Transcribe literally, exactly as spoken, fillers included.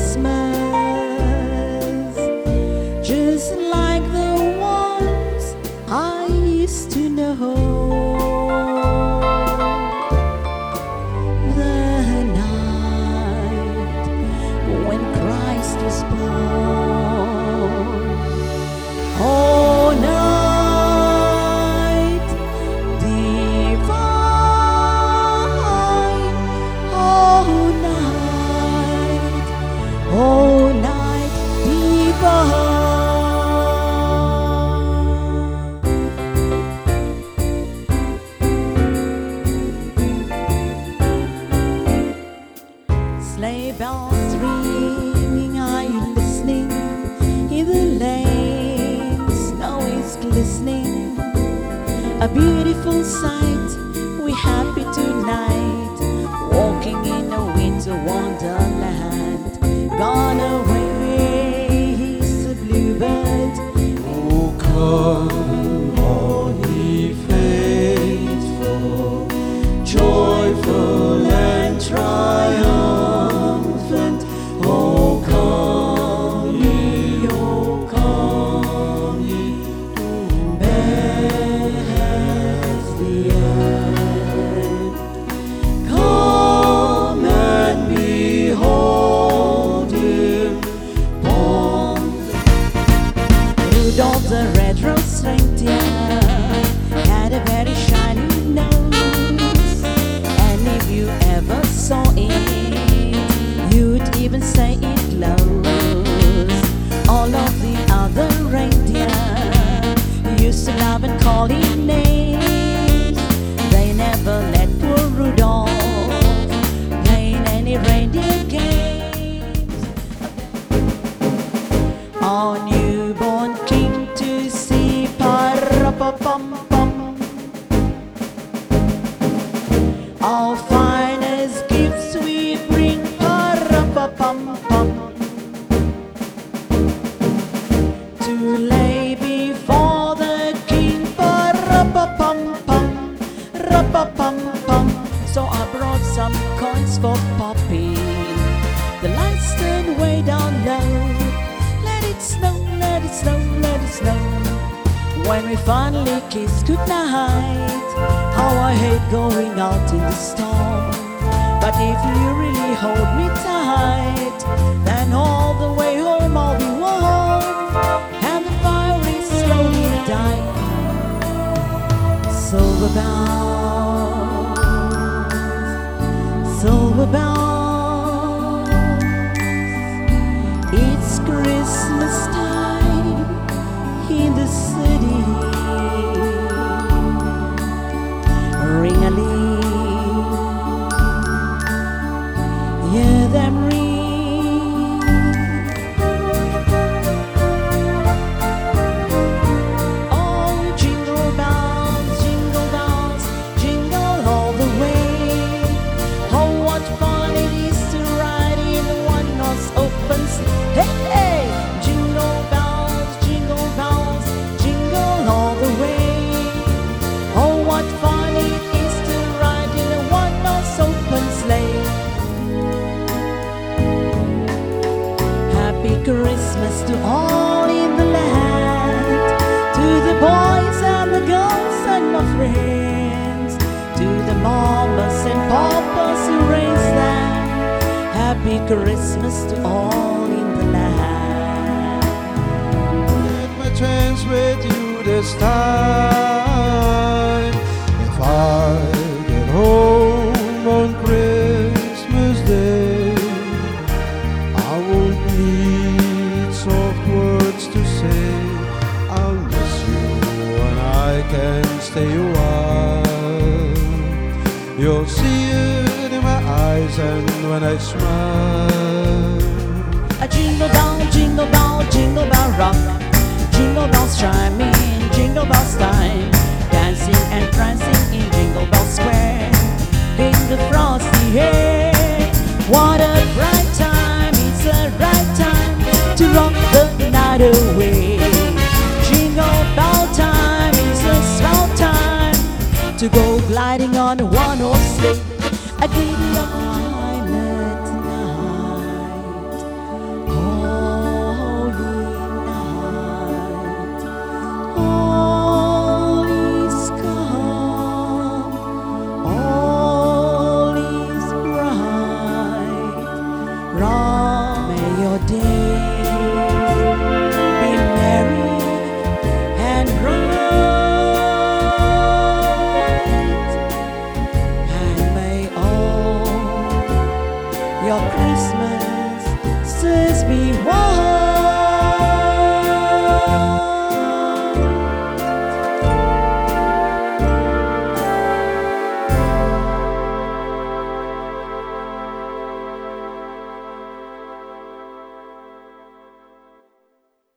Christmas, just like the ones I used to know. The night when Christ was born. Oh, night divine. Oh, night. Oh, night divine. Sleigh bells ringing, are you listening? In the lane, snow is glistening. A beautiful sight, we're happy tonight, walking in a winter wonderland. Gone away, he's a bluebird. Oh, come, all ye faithful, joyful and triumphant. Oh, come ye, oh, come ye to Bethlehem. Come and behold him born. Rudolph the red-nosed reindeer had a very shiny nose, and if you ever saw it, you'd even say it glows. All of the other reindeer used to love and call him names. They never let poor Rudolph play in any reindeer games. Our newborn king to see, pa-ra-pa-pum-pum. Our finest gifts we bring, pa-ra-pa-pum-pum, to lay before the king, pa-ra-pa-pum-pum, ra-pa-pum-pum. So I brought some coins for Poppy. The lights turn way down low. Let it snow, let it snow, let it snow. When we finally kiss goodnight, how I hate going out in the storm. But if you really hold me tight, then all the way home I'll be warm, and the fire is slowly dying. Silver bells, silver bells, it's Christmas time in the city. Ring-a-ling, hear them ring. Oh, jingle bells, jingle bells, jingle all the way. Oh, what fun it is to ride in a one-horse open sleigh. Hey, hey! Jingle bells, jingle bells, jingle all the way. Oh, what fun it is to ride in a one-horse open sleigh. Happy Christmas to all in the land, to the boys and the girls and my friends, to the mamas and papas who raised them. Happy Christmas to all in the land. Get my chance with you this time. If I get home on Christmas Day, I won't need soft words to say. I'll miss you and I can stay a while. You'll see it in my eyes and when I smile. A jingle bell, jingle bell, jingle bell rock. Jingle bells chiming, jingle bells time. Dancing and prancing in Jingle Bell Square. In the frosty air. What a bright time, it's a right time to rock the night away. Jingle bell time is a swell time to go gliding on a one-horse sleigh. A giddy island tonight. bright. May your day be merry and bright, and may all your Christmases be white.